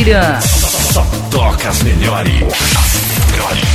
Adoniran. Só toca as melhores. As melhores.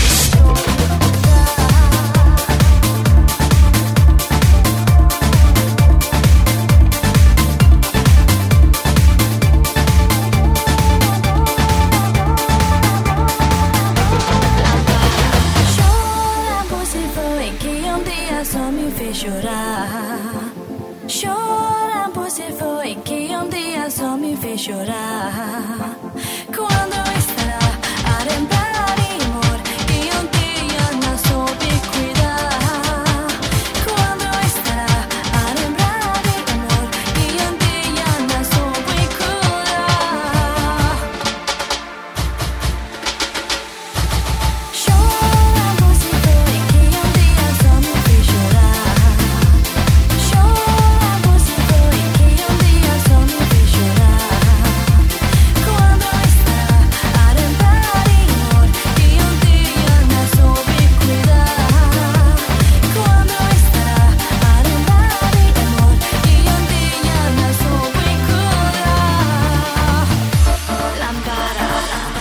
Só me fez chorar. Chora, você foi que um dia só me fez chorar. Quando estará a lembrar de amor que um dia não soube cuidar? Quando estará a lembrar de amor que um dia não soube cuidar? Chora, você foi que um dia só me fez chorar. Chora, você foi que um dia só me fez chorar. Quando estará a lembrar de amor que um dia não soube cuidar? Quando estará a lembrar de amor que um dia não soube cuidar? Lambada.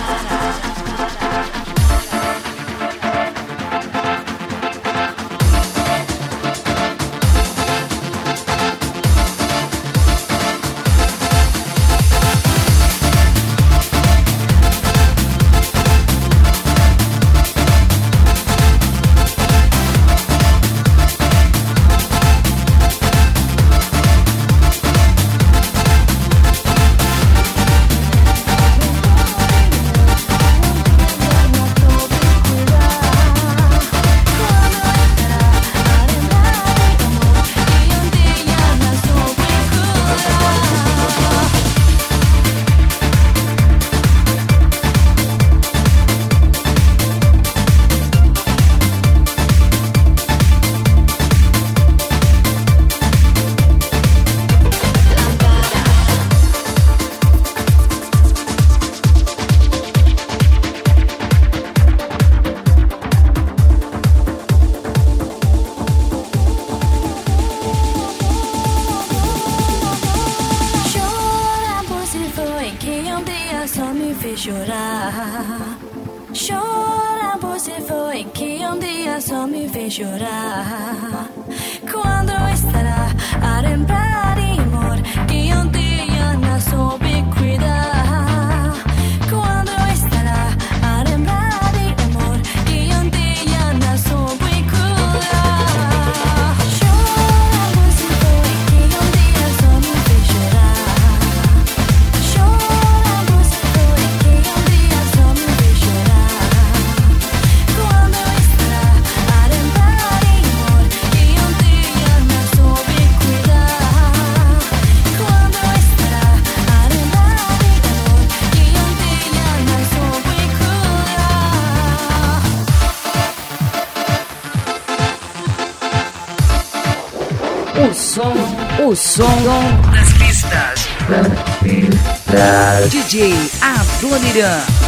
Chora, você foi que um dia só me fez chorar. Chora, você foi que um dia só me fez chorar. Quando estará a lembrar de amor que um dia não soube cuidar? Quando estará a lembrar de amor que um dia não soube cuidar? Chora, você foi que um dia só me fez chorar. Chora, você foi que um dia só me fez chorar. Quando estará a lembrar de amor que um dia não soube cuidar? Quando estará a lembrar de amor que um dia não soube cuidar? O som das pistas. DJ Adoniran.